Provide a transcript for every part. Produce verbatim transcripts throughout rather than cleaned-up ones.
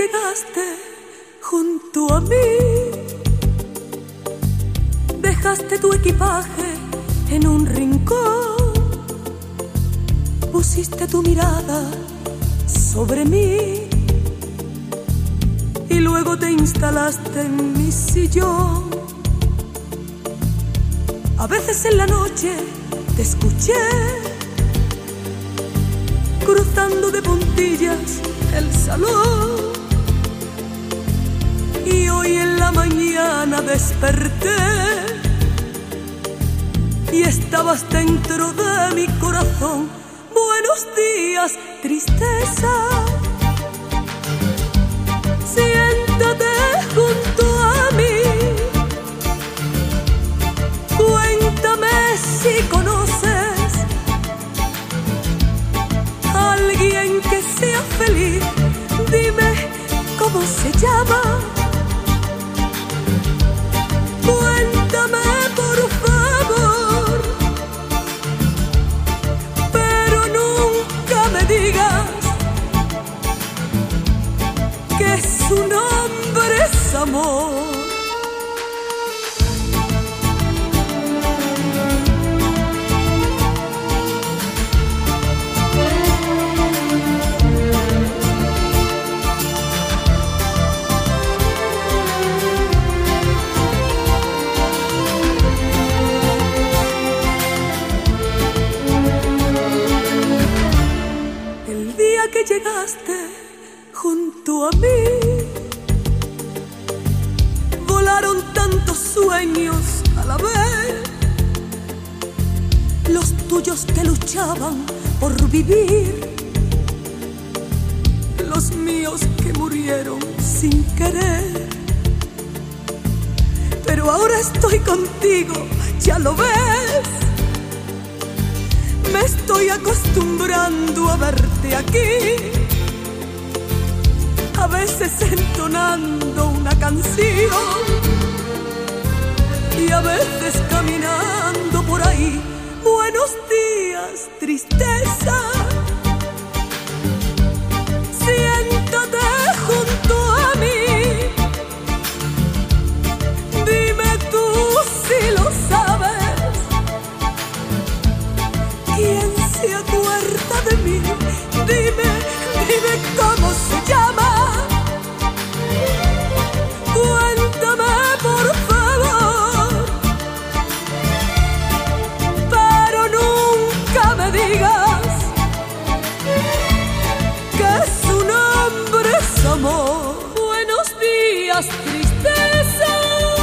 llegaste junto a mí, dejaste tu equipaje en un rincón, pusiste tu mirada sobre mí y luego te instalaste en mi sillón. A veces en la noche te escuché cruzando de puntillas el salón, y hoy en la mañana desperté y estabas dentro de mi corazón. Buenos días, tristeza, siéntate junto a mí, cuéntame si conoces a alguien que sea feliz, dime cómo se llama, cuéntame por favor, pero nunca me digas que su nombre es amor. Que llegaste junto a mí, volaron tantos sueños a la vez, los tuyos que luchaban por vivir, los míos que murieron sin querer. Pero ahora estoy contigo, ya lo ves, me estoy acostumbrando a verte aquí, a veces entonando una canción y a veces caminando por ahí. Buenos días, tristeza, siéntate junto a mí, dime tú si lo sabes, ¿quién se acuerda de mí? Dime, dime cómo se llama, cuéntame por favor, pero nunca me digas que su nombre es amor. Buenos días, tristeza.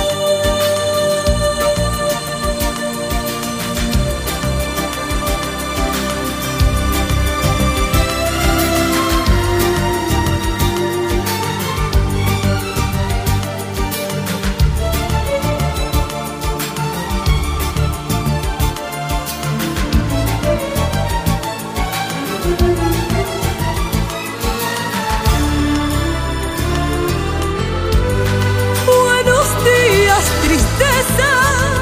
Tristeza,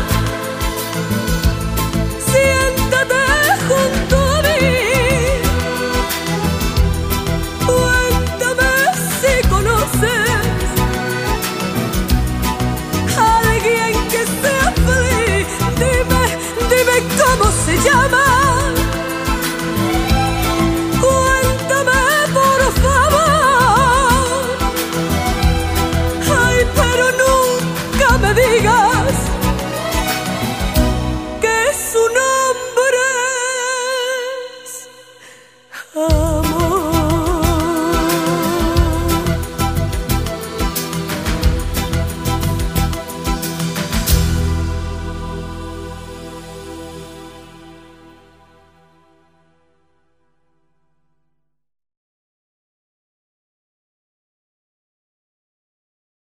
siéntate junto a mí, cuéntame si conoces a alguien que sea feliz, dime, dime cómo se llama.